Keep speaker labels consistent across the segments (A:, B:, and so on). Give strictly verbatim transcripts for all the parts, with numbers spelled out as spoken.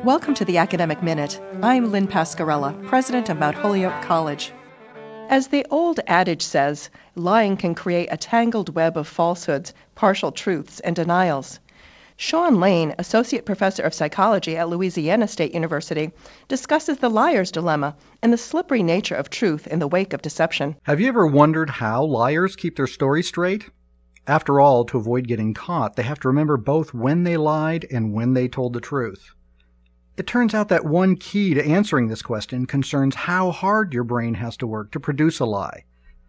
A: Welcome to the Academic Minute. I'm Lynn Pascarella, president of Mount Holyoke College. As the old adage says, lying can create a tangled web of falsehoods, partial truths, and denials. Shawn Lane, associate professor of psychology at Louisiana State University, discusses the liar's dilemma and the slippery nature of truth in the wake of deception.
B: Have you ever wondered how liars keep their story straight? After all, to avoid getting caught, they have to remember both when they lied and when they told the truth. It turns out that one key to answering this question concerns how hard your brain has to work to produce a lie.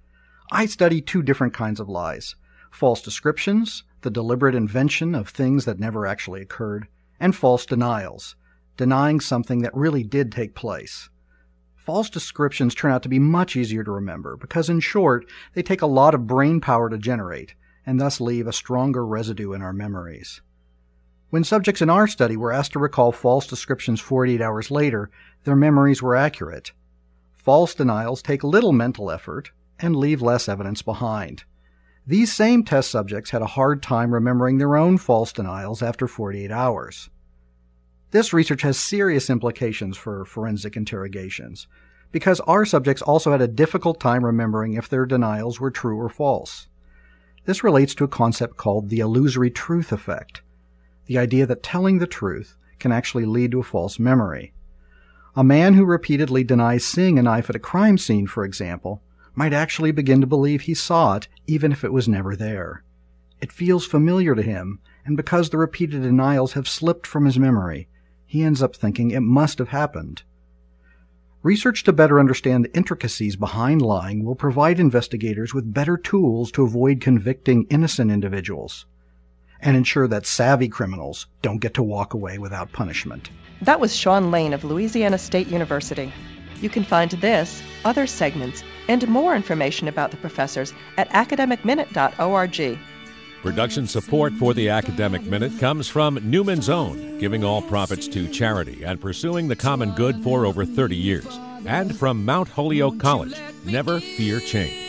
B: I study two different kinds of lies: false descriptions, the deliberate invention of things that never actually occurred, and false denials, denying something that really did take place. False descriptions turn out to be much easier to remember because, in short, they take a lot of brain power to generate and thus leave a stronger residue in our memories. When subjects in our study were asked to recall false descriptions forty-eight hours later, their memories were accurate. False denials take little mental effort and leave less evidence behind. These same test subjects had a hard time remembering their own false denials after forty-eight hours. This research has serious implications for forensic interrogations, because our subjects also had a difficult time remembering if their denials were true or false. This relates to a concept called the illusory truth effect, the idea that telling the truth can actually lead to a false memory. A man who repeatedly denies seeing a knife at a crime scene, for example, might actually begin to believe he saw it even if it was never there. It feels familiar to him, and because the repeated denials have slipped from his memory, he ends up thinking it must have happened. Research to better understand the intricacies behind lying will provide investigators with better tools to avoid convicting innocent individuals and ensure that savvy criminals don't get to walk away without punishment.
A: That was Shawn Lane of Louisiana State University. You can find this, other segments, and more information about the professors at academic minute dot org.
C: Production support for the Academic Minute comes from Newman's Own, giving all profits to charity and pursuing the common good for over thirty years. And from Mount Holyoke College, never fear change.